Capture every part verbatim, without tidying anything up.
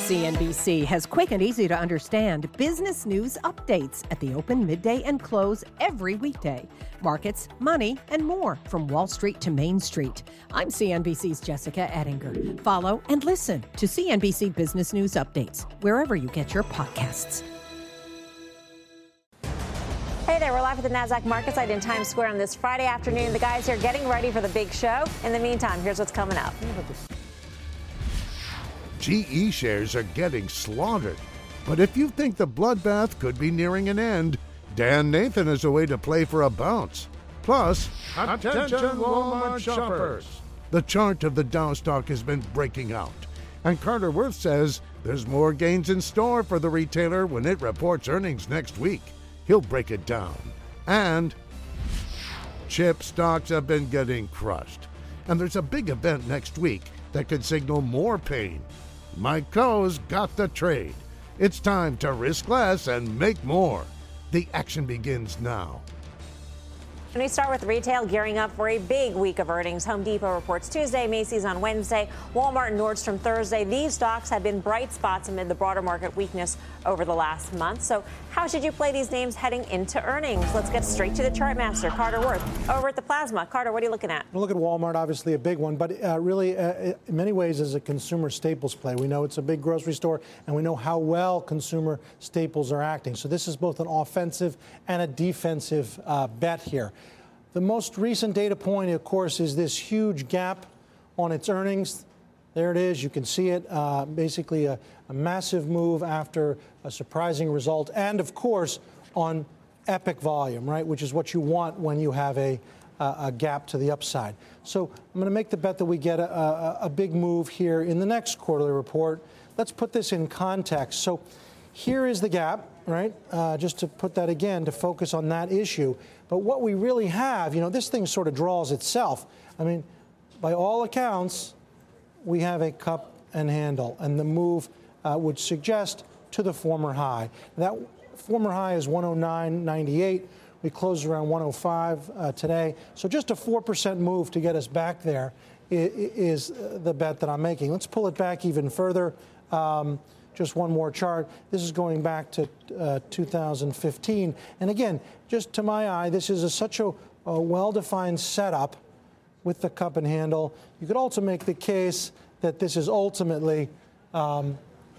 C N B C has quick and easy to understand business news updates at the open, midday, and close every weekday. Markets, money, and more from Wall Street to Main Street. I'm C N B C's Jessica Ettinger. Follow and listen to C N B C Business News Updates wherever you get your podcasts. Hey there, we're live at the NASDAQ market site in Times Square on this Friday afternoon. The guys here getting ready for the big show. In the meantime, here's what's coming up. G E shares are getting slaughtered. But if you think the bloodbath could be nearing an end, Dan Nathan is a way to play for a bounce. Plus, attention Walmart shoppers. The chart of the Dow stock has been breaking out. And Carter Worth says there's more gains in store for the retailer when it reports earnings next week. He'll break it down. And chip stocks have been getting crushed. And there's a big event next week that could signal more pain. Mike Coe's got the trade. It's time to risk less and make more. The action begins now. And we start with retail gearing up for a big week of earnings. Home Depot reports Tuesday, Macy's on Wednesday, Walmart and Nordstrom Thursday. These stocks have been bright spots amid the broader market weakness over the last month. So how should you play these names heading into earnings? Let's get straight to the chart master, Carter Worth, over at the Plasma. Carter, what are you looking at? We'll look at Walmart, obviously a big one, but uh, really uh, in many ways is a consumer staples play. We know it's a big grocery store, and we know how well consumer staples are acting. So this is both an offensive and a defensive uh, bet here. The most recent data point, of course, is this huge gap on its earnings. There it is. You can see it. Uh, basically, a, a massive move after a surprising result. And, of course, on epic volume, right, which is what you want when you have a, a, a gap to the upside. So I'm going to make the bet that we get a, a, a big move here in the next quarterly report. Let's put this in context. So here is the gap, right, uh, just to put that again, to focus on that issue. But what we really have, you know, this thing sort of draws itself. I mean, by all accounts, we have a cup and handle, and the move uh, would suggest to the former high. That former high is one oh nine ninety-eight. We closed around one oh five uh, today. So just a four percent move to get us back there is, is the bet that I'm making. Let's pull it back even further. Um, Just one more chart. This is going back to uh, two thousand fifteen. And again, just to my eye, this is a, such a, a well-defined setup with the cup and handle. You could also make the case that this is ultimately um,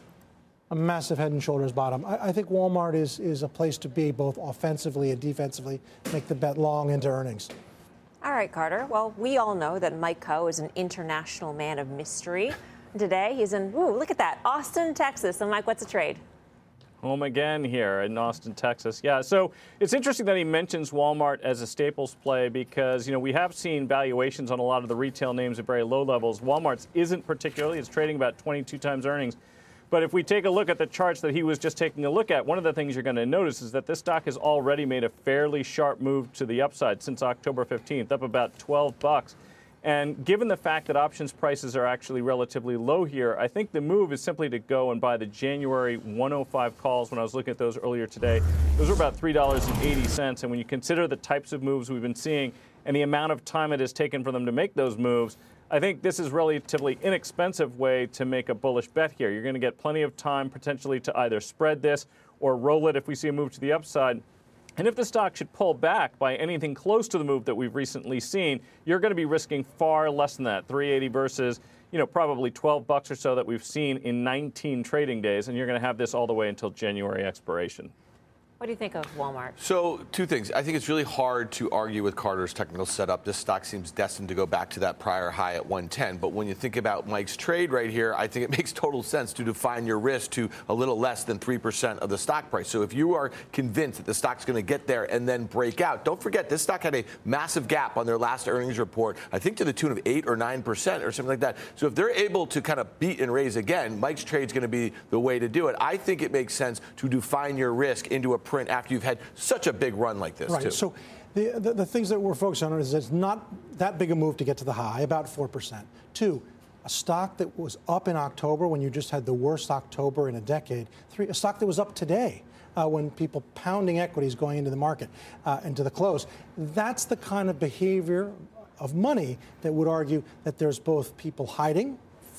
a massive head and shoulders bottom. I, I think Walmart is, is a place to be both offensively and defensively. Make the bet long into earnings. All right, Carter. Well, we all know that Mike Coe is an international man of mystery. Today, he's in, ooh, look at that, Austin, Texas. And Mike, what's the trade? Home again here in Austin, Texas. Yeah, so it's interesting that he mentions Walmart as a staples play because, you know, we have seen valuations on a lot of the retail names at very low levels. Walmart's isn't particularly. It's trading about twenty-two times earnings. But if we take a look at the charts that he was just taking a look at, one of the things you're going to notice is that this stock has already made a fairly sharp move to the upside since October fifteenth, up about twelve bucks. And given the fact that options prices are actually relatively low here, I think the move is simply to go and buy the January one oh five calls. When I was looking at those earlier today, those were about three dollars and eighty cents. And when you consider the types of moves we've been seeing and the amount of time it has taken for them to make those moves, I think this is a relatively inexpensive way to make a bullish bet here. You're going to get plenty of time potentially to either spread this or roll it if we see a move to the upside. And if the stock should pull back by anything close to the move that we've recently seen, you're going to be risking far less than that, three eighty versus, you know, probably twelve bucks or so that we've seen in nineteen trading days, and you're going to have this all the way until January expiration. What do you think of Walmart? So two things. I think it's really hard to argue with Carter's technical setup. This stock seems destined to go back to that prior high at one ten. But when you think about Mike's trade right here, I think it makes total sense to define your risk to a little less than three percent of the stock price. So if you are convinced that the stock's going to get there and then break out, don't forget this stock had a massive gap on their last earnings report, I think to the tune of eight or nine percent or something like that. So if they're able to kind of beat and raise again, Mike's trade's going to be the way to do it. I think it makes sense to define your risk into a print after you've had such a big run like this, right. too. So the, the the things that we're focused on is it's not that big a move to get to the high, about four percent. Two, a stock that was up in October when you just had the worst October in a decade. Three, a stock that was up today uh, when people pounding equities going into the market, uh, into the close. That's the kind of behavior of money that would argue that there's both people hiding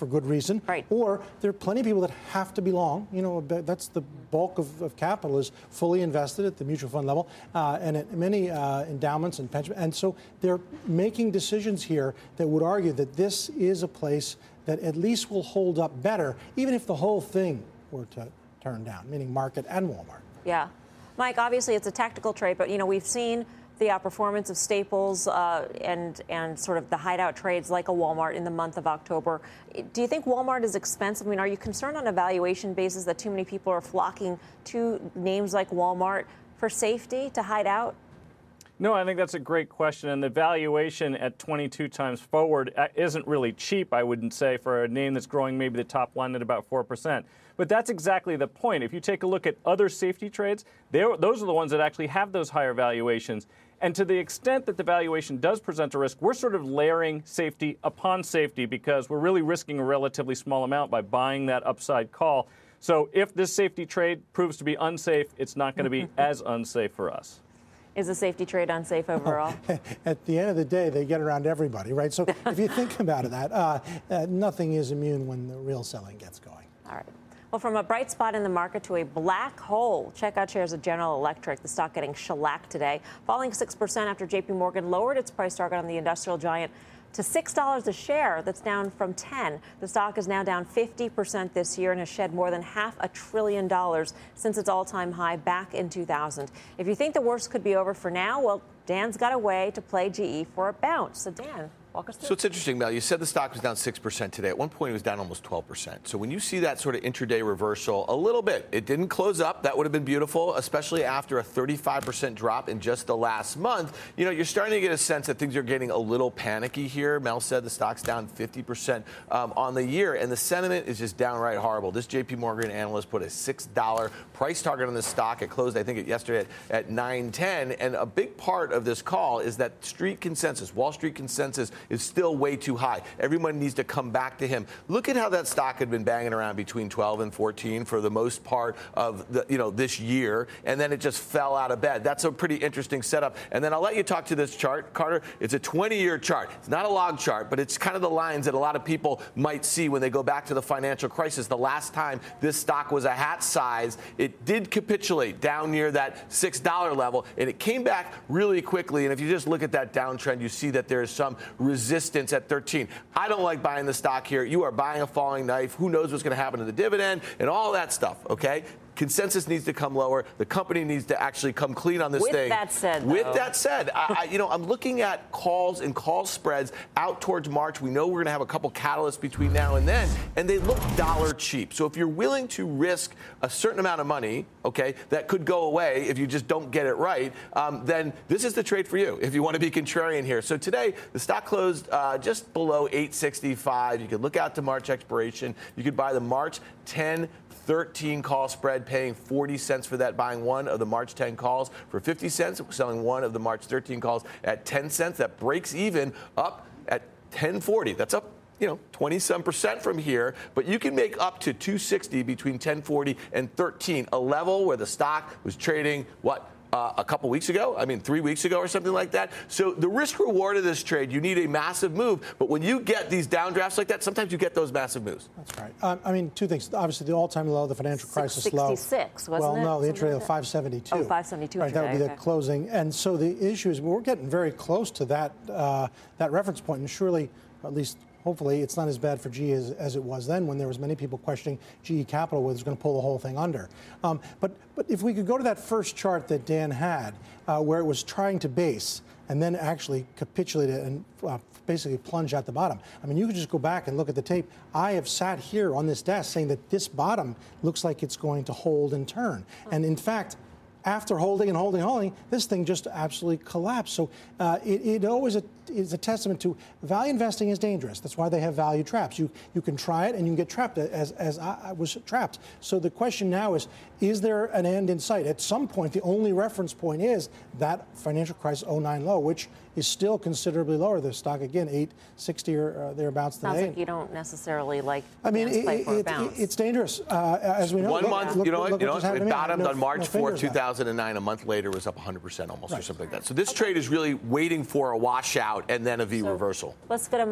for good reason. Right. Or there are plenty of people that have to be long. You know, that's the bulk of, of capital is fully invested at the mutual fund level uh, and at many uh, endowments and pension. And so they're making decisions here that would argue that this is a place that at least will hold up better, even if the whole thing were to turn down, meaning market and Walmart. Yeah. Mike, obviously it's a tactical trade, but, you know, we've seen the outperformance of staples uh, and and sort of the hideout trades like a Walmart in the month of October. Do you think Walmart is expensive? I mean, are you concerned on a valuation basis that too many people are flocking to names like Walmart for safety to hide out? No, I think that's a great question. And the valuation at twenty-two times forward isn't really cheap, I wouldn't say, for a name that's growing maybe the top line at about four percent. But that's exactly the point. If you take a look at other safety trades, those are the ones that actually have those higher valuations. And to the extent that the valuation does present a risk, we're sort of layering safety upon safety because we're really risking a relatively small amount by buying that upside call. So if this safety trade proves to be unsafe, it's not going to be as unsafe for us. Is a safety trade unsafe overall? Oh, at the end of the day, they get around everybody, right? So if you think about it, that uh, uh, nothing is immune when the real selling gets going. All right. Well, from a bright spot in the market to a black hole, check out shares of General Electric, the stock getting shellacked today, falling six percent after J P Morgan lowered its price target on the industrial giant to six dollars a share. That's down from ten dollars. The stock is now down fifty percent this year and has shed more than half a trillion dollars since its all-time high back in two thousand. If you think the worst could be over for now, well, Dan's got a way to play G E for a bounce. So, Dan, walk us through. So it's interesting, Mel. You said the stock was down six percent today. At one point, it was down almost twelve percent. So when you see that sort of intraday reversal, a little bit, it didn't close up. That would have been beautiful, especially after a thirty-five percent drop in just the last month. You know, you're starting to get a sense that things are getting a little panicky here. Mel said the stock's down fifty percent um, on the year, and the sentiment is just downright horrible. This J P Morgan analyst put a six dollars price target on the stock. It closed, I think, it yesterday at, at nine ten. And a big part of this call is that street consensus, Wall Street consensus, is still way too high. Everyone needs to come back to him. Look at how that stock had been banging around between twelve and fourteen for the most part of the, you know, this year, and then it just fell out of bed. That's a pretty interesting setup. And then I'll let you talk to this chart, Carter. It's a twenty-year chart. It's not a log chart, but it's kind of the lines that a lot of people might see when they go back to the financial crisis. The last time this stock was a hat size, it did capitulate down near that six dollars level, and it came back really quickly. And if you just look at that downtrend, you see that there is some resistance at thirteen. I don't like buying the stock here. You are buying a falling knife. Who knows what's going to happen to the dividend and all that stuff, okay? Consensus needs to come lower. The company needs to actually come clean on this With thing. With that said, With though. that said, I, I, you know, I'm looking at calls and call spreads out towards March. We know we're going to have a couple catalysts between now and then, and they look dollar cheap. So if you're willing to risk a certain amount of money, okay, that could go away if you just don't get it right, um, then this is the trade for you if you want to be contrarian here. So today, the stock closed uh, just below eight sixty-five. You could look out to March expiration. You could buy the March ten thirteen call spread, paying forty cents for that, buying one of the March ten calls for fifty cents, selling one of the March thirteen calls at ten cents. That breaks even up at ten forty. That's up, you know, twenty some percent from here, but you can make up to two sixty between ten forty and thirteen, a level where the stock was trading, what, Uh, a couple weeks ago, I mean, three weeks ago or something like that. So the risk reward of this trade, you need a massive move. But when you get these downdrafts like that, sometimes you get those massive moves. That's right. Um, I mean, two things. Obviously, the all-time low, the financial crisis low. six sixty-six, wasn't well, it? no, the intraday like five seventy-two. Oh, five seventy-two. Right, that would be okay. the closing. And so the issue is we're getting very close to that uh, that reference point, and surely, at least hopefully, it's not as bad for G E as, as it was then when there was many people questioning G E Capital was going to pull the whole thing under. Um, but but if we could go to that first chart that Dan had, uh, where it was trying to base and then actually capitulate it and uh, basically plunge at the bottom. I mean, you could just go back and look at the tape. I have sat here on this desk saying that this bottom looks like it's going to hold and turn. And in fact, after holding and holding and holding, this thing just absolutely collapsed. So uh, it, it always a, is a testament to value investing is dangerous. That's why they have value traps. You you can try it and you can get trapped as, as I was trapped. So the question now is, is there an end in sight? At some point, the only reference point is that financial crisis oh nine low, which is still considerably lower. The stock, again, eight sixty or uh, thereabouts today. Sounds like you don't necessarily like I mean, it, play for a it, bounce. it, it's dangerous, uh, as we know. One look, month, look, you know look, what? You know what what? It bottomed no, on March no fourth, two left. thousand nine. A month later, it was up one hundred percent almost, Right. or something like that. So this trade is really waiting for a washout and then a V So reversal. Let's go to Mike.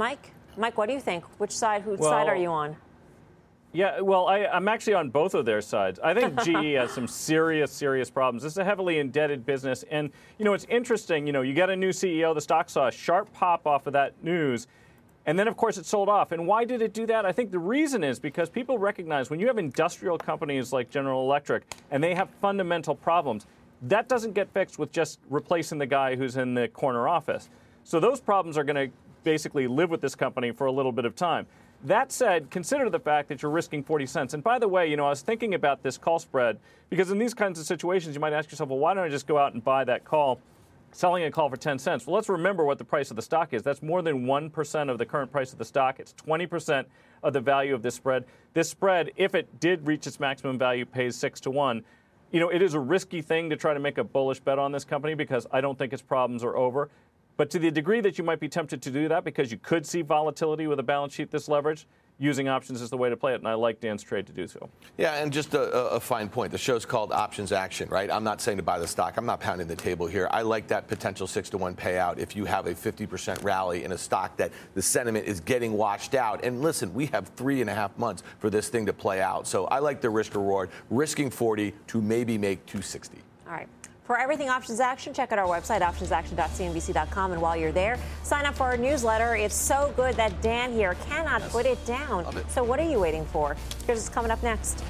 Mike, what do you think? Which side, whose well, side are you on? Yeah, well, I, I'm actually on both of their sides. I think G E has some serious, serious problems. This is a heavily indebted business. And, you know, it's interesting. You know, you get a new C E O. The stock saw a sharp pop off of that news. And then, of course, it sold off. And why did it do that? I think the reason is because people recognize when you have industrial companies like General Electric and they have fundamental problems, that doesn't get fixed with just replacing the guy who's in the corner office. So those problems are going to basically live with this company for a little bit of time. That said, consider the fact that you're risking forty cents. And by the way, you know, I was thinking about this call spread because in these kinds of situations, you might ask yourself, well, why don't I just go out and buy that call, selling a call for ten cents? Well, let's remember what the price of the stock is. That's more than one percent of the current price of the stock. It's twenty percent of the value of this spread. This spread, if it did reach its maximum value, pays six to one. You know, it is a risky thing to try to make a bullish bet on this company because I don't think its problems are over. But to the degree that you might be tempted to do that because you could see volatility with a balance sheet this leveraged, using options is the way to play it, and I like Dan's trade to do so. Yeah, and just a, a fine point. The show's called Options Action, right? I'm not saying to buy the stock. I'm not pounding the table here. I like that potential six to one payout if you have a fifty percent rally in a stock that the sentiment is getting washed out. And listen, we have three and a half months for this thing to play out. So I like the risk reward, risking forty to maybe make two sixty. All right. For everything Options Action, check out our website, options action dot c n b c dot com. And while you're there, sign up for our newsletter. It's so good that Dan here cannot yes. put it down. It. So what are you waiting for? Here's what's coming up next.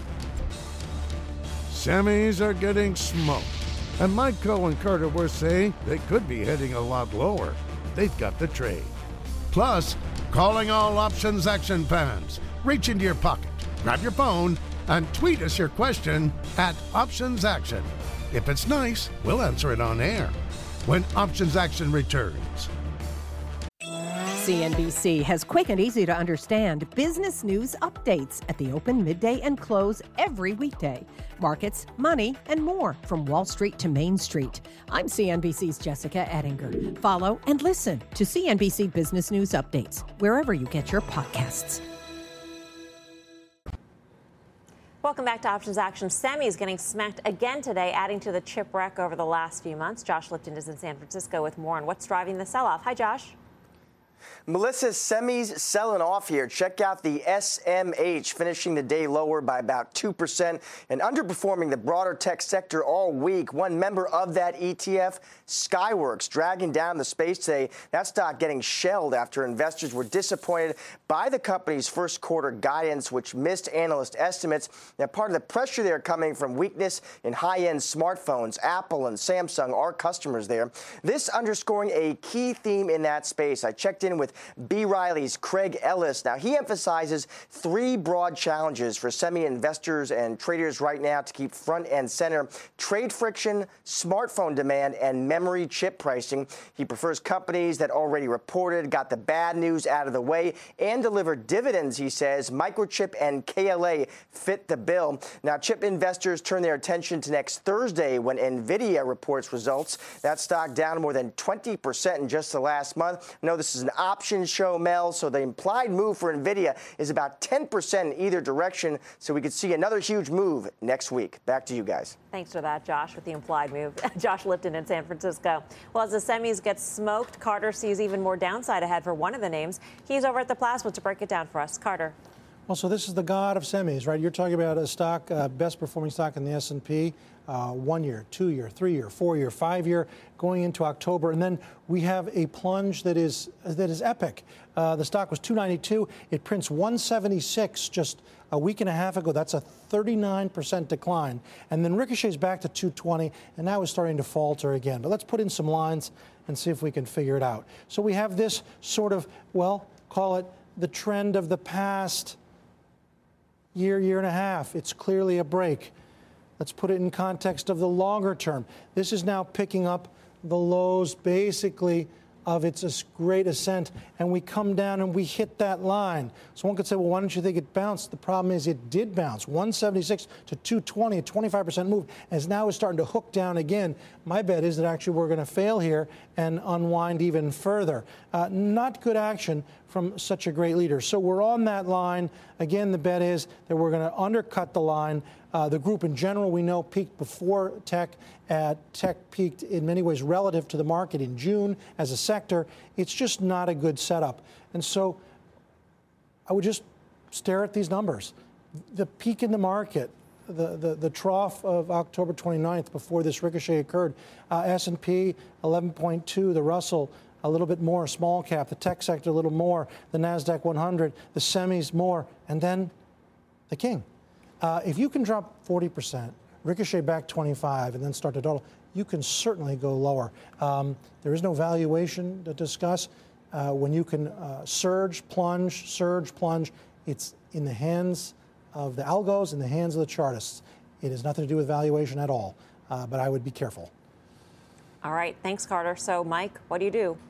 Semis are getting smoked. And Mike Coe and Carter Worth say they could be heading a lot lower. They've got the trade. Plus, calling all Options Action fans. Reach into your pocket, grab your phone, and tweet us your question at Options Action. If it's nice, we'll answer it on air when Options Action returns. C N B C has quick and easy to understand business news updates at the open, midday, and close every weekday. Markets, money, and more from Wall Street to Main Street. I'm C N B C's Jessica Ettinger. Follow and listen to C N B C Business News Updates wherever you get your podcasts. Welcome back to Options Action. Semis getting smacked again today, adding to the chip wreck over the last few months. Josh Lipton is in San Francisco with more on what's driving the sell-off. Hi, Josh. Melissa, semis selling off here. Check out the S M H, finishing the day lower by about two percent and underperforming the broader tech sector all week. One member of that E T F, Skyworks, dragging down the space today. That stock getting shelled after investors were disappointed by the company's first quarter guidance, which missed analyst estimates. Now, part of the pressure there coming from weakness in high-end smartphones. Apple and Samsung are customers there. This underscoring a key theme in that space. I checked in with B. Riley's Craig Ellis. Now, he emphasizes three broad challenges for semi investors and traders right now to keep front and center: trade friction, smartphone demand, and memory chip pricing. He prefers companies that already reported, got the bad news out of the way, and delivered dividends, he says. Microchip and K L A fit the bill. Now, chip investors turn their attention to next Thursday when NVIDIA reports results. That stock down more than twenty percent in just the last month. I know this is an option show, Mel, so the implied move for NVIDIA is about ten percent in either direction, so we could see another huge move next week. Back to you guys. Thanks for that, Josh, with the implied move. Josh Lipton in San Francisco. Well, as the semis get smoked, Carter sees even more downside ahead for one of the names. He's over at the Plasma to break it down for us. Carter. Well, so this is the god of semis, right? You're talking about a stock, uh, best performing stock in the S and P, uh, one year, two year, three year, four year, five year, going into October, and then we have a plunge that is that is epic. Uh, the stock was two ninety-two. It prints one seventy-six just a week and a half ago. That's a thirty-nine percent decline, and then ricochets back to two twenty, and now is starting to falter again. But let's put in some lines and see if we can figure it out. So we have this sort of, well, call it the trend of the past year, year and a half. It's clearly a break. Let's put it in context of the longer term. This is now picking up the lows basically of its great ascent, and we come down and we hit that line. So one could say, well, why don't you think it bounced? The problem is it did bounce. one seventy-six to two twenty, a twenty-five percent move, as now is starting to hook down again. My bet is that actually we're going to fail here and unwind even further. Uh, not good action from such a great leader. So we're on that line. Again, the bet is that we're going to undercut the line. Uh, the group in general, we know, peaked before tech. Uh, tech peaked in many ways relative to the market in June as a sector. It's just not a good setup. And so I would just stare at these numbers. The peak in the market, the, the, the trough of October twenty-ninth before this ricochet occurred, uh, S and P eleven point two, the Russell a little bit more, small cap, the tech sector a little more, the NASDAQ one hundred, the semis more, and then the king. Uh, if you can drop forty percent, ricochet back twenty-five, and then start to dawdle, you can certainly go lower. Um, there is no valuation to discuss. Uh, when you can uh, surge, plunge, surge, plunge, it's in the hands of the algos, in the hands of the chartists. It has nothing to do with valuation at all, uh, but I would be careful. All right. Thanks, Carter. So, Mike, what do you do?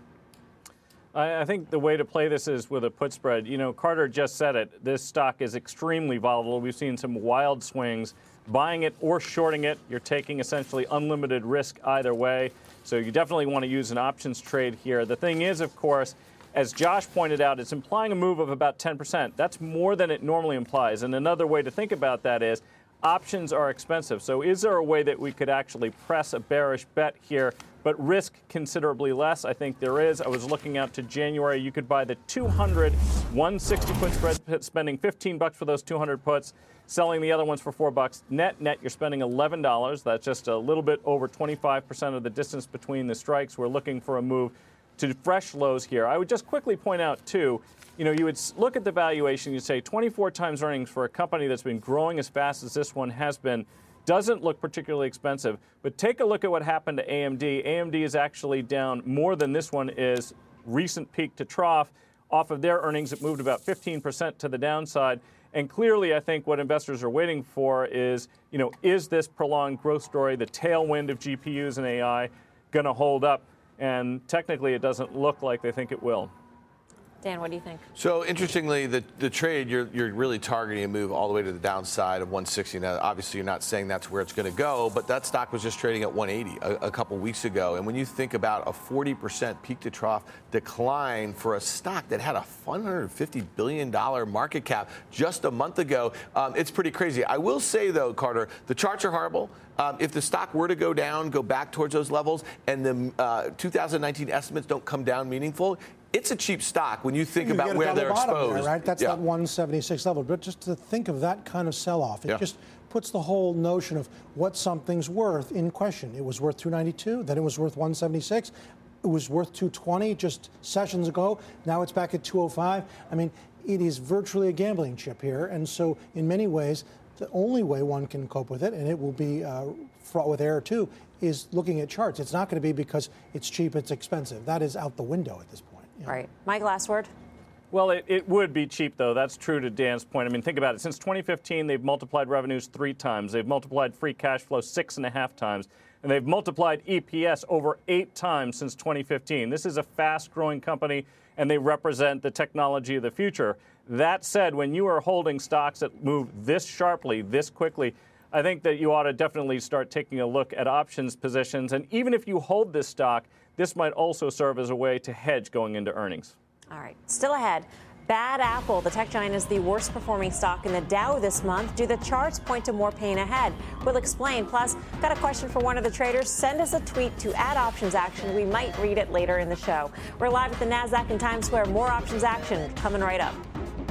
I think the way to play this is with a put spread. You know, Carter just said it. This stock is extremely volatile. We've seen some wild swings. Buying it or shorting it, you're taking essentially unlimited risk either way. So you definitely want to use an options trade here. The thing is, of course, as Josh pointed out, it's implying a move of about ten percent. That's more than it normally implies. And another way to think about that is options are expensive. So is there a way that we could actually press a bearish bet here, but risk considerably less? I think there is. I was looking out to January. You could buy the two hundred, one sixty put spread, spending fifteen bucks for those two hundred puts, selling the other ones for four bucks. Net, net, you're spending eleven dollars. That's just a little bit over twenty-five percent of the distance between the strikes. We're looking for a move to fresh lows here. I would just quickly point out, too, you know, you would look at the valuation, you'd say twenty-four times earnings for a company that's been growing as fast as this one has been doesn't look particularly expensive. But take a look at what happened to A M D. A M D is actually down more than this one is recent peak to trough. Off of their earnings, it moved about fifteen percent to the downside. And clearly, I think what investors are waiting for is, you know, is this prolonged growth story, the tailwind of G P Us and A I, going to hold up? And technically, it doesn't look like they think it will. Dan, what do you think? So interestingly, the, the trade, you're, you're really targeting a move all the way to the downside of one sixty. Now, obviously, you're not saying that's where it's going to go, but that stock was just trading at one eighty a, a couple weeks ago. And when you think about a forty percent peak to trough decline for a stock that had a one hundred fifty billion dollars market cap just a month ago, um, it's pretty crazy. I will say, though, Carter, the charts are horrible. Um, if the stock were to go down, go back towards those levels, and the uh, two thousand nineteen estimates don't come down meaningful, it's a cheap stock when you think you about where they're exposed. There, right? That's yeah. that one seventy-six level. But just to think of that kind of sell-off, it yeah. just puts the whole notion of what something's worth in question. It was worth two ninety-two, then it was worth one seventy-six. It was worth two twenty just sessions ago. Now it's back at two oh five. I mean, it is virtually a gambling chip here. And so in many ways, the only way one can cope with it, and it will be uh, fraught with error too, is looking at charts. It's not going to be because it's cheap, it's expensive. That is out the window at this point. Yeah. All right. Mike, last word. Well, it, it would be cheap, though. That's true to Dan's point. I mean, think about it. Since twenty fifteen, they've multiplied revenues three times. They've multiplied free cash flow six and a half times. And they've multiplied E P S over eight times since twenty fifteen. This is a fast-growing company, and they represent the technology of the future. That said, when you are holding stocks that move this sharply, this quickly, I think that you ought to definitely start taking a look at options positions. And even if you hold this stock, this might also serve as a way to hedge going into earnings. All right. Still ahead. Bad Apple. The tech giant is the worst performing stock in the Dow this month. Do the charts point to more pain ahead? We'll explain. Plus, got a question for one of the traders. Send us a tweet to add options action. We might read it later in the show. We're live at the NASDAQ in Times Square. More options action coming right up.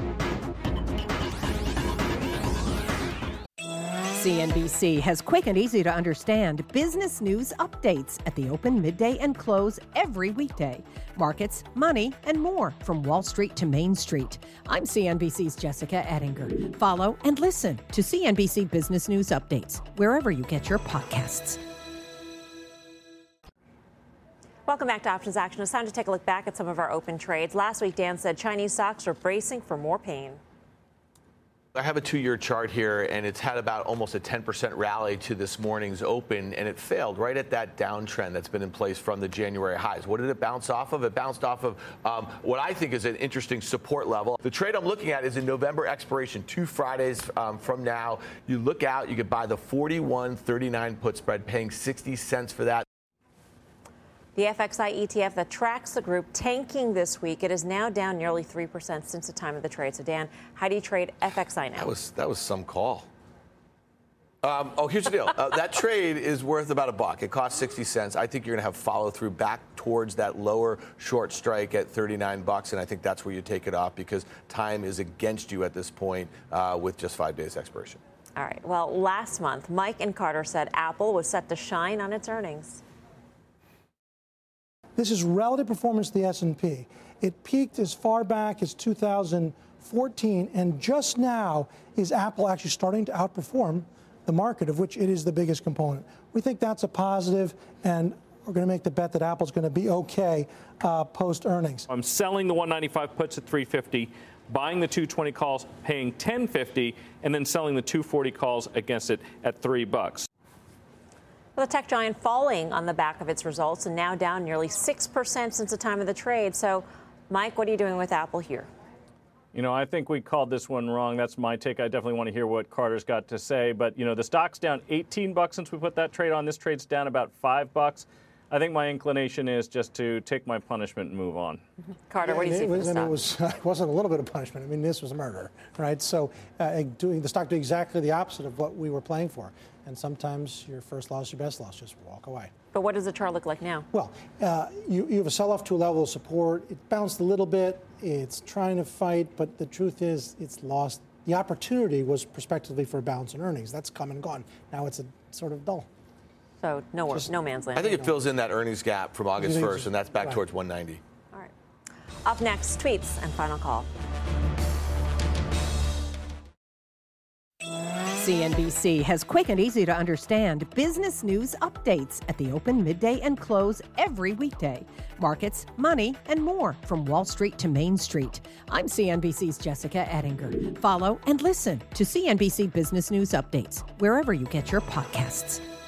C N B C has quick and easy to understand business news updates at the open, midday, and close every weekday. Markets, money, and more from Wall Street to Main Street. I'm C N B C's Jessica Ettinger. Follow and listen to C N B C Business News Updates wherever you get your podcasts. Welcome back to Options Action. It's time to take a look back at some of our open trades. Last week, Dan said Chinese stocks are bracing for more pain. I have a two-year chart here, and it's had about almost a ten percent rally to this morning's open, and it failed right at that downtrend that's been in place from the January highs. What did it bounce off of? It bounced off of um, what I think is an interesting support level. The trade I'm looking at is in November expiration, two Fridays um, from now. You look out, you could buy the forty-one thirty-nine put spread, paying sixty cents for that. The F X I E T F that tracks the group tanking this week. It is now down nearly three percent since the time of the trade. So, Dan, how do you trade F X I now? That was that was some call. Um, oh, here's the deal. Uh, that trade is worth about a buck. It costs sixty cents. I think you're going to have follow through back towards that lower short strike at thirty-nine bucks, and I think that's where you take it off because time is against you at this point uh, with just five days expiration. All right. Well, last month, Mike and Carter said Apple was set to shine on its earnings. This is relative performance to the S and P. It peaked as far back as two thousand fourteen, and just now is Apple actually starting to outperform the market, of which it is the biggest component. We think that's a positive, and we're going to make the bet that Apple's going to be okay uh, post-earnings. I'm selling the one ninety-five puts at three fifty, buying the two twenty calls, paying ten fifty, and then selling the two forty calls against it at three bucks. Well, the tech giant falling on the back of its results and now down nearly six percent since the time of the trade. So, Mike, what are you doing with Apple here? You know, I think we called this one wrong. That's my take. I definitely want to hear what Carter's got to say. But, you know, the stock's down eighteen bucks since we put that trade on. This trade's down about five bucks. I think my inclination is just to take my punishment and move on. Mm-hmm. Carter, yeah, what do you see it for was, the stock? It, was, it wasn't a little bit of punishment. I mean, this was murder, right? So uh, doing the stock doing exactly the opposite of what we were playing for. And sometimes your first loss, your best loss. Just walk away. But what does the chart look like now? Well, uh, you, you have a sell-off to a level of support. It bounced a little bit. It's trying to fight, but the truth is it's lost. The opportunity was prospectively for a bounce in earnings. That's come and gone. Now it's a sort of dull. So no, Just, no man's land. I think it fills in that earnings gap from August first, and that's back right. towards one ninety. All right. Up next, tweets and final call. C N B C has quick and easy to understand business news updates at the open, midday, and close every weekday. Markets, money, and more from Wall Street to Main Street. I'm C N B C's Jessica Ettinger. Follow and listen to C N B C Business News Updates wherever you get your podcasts.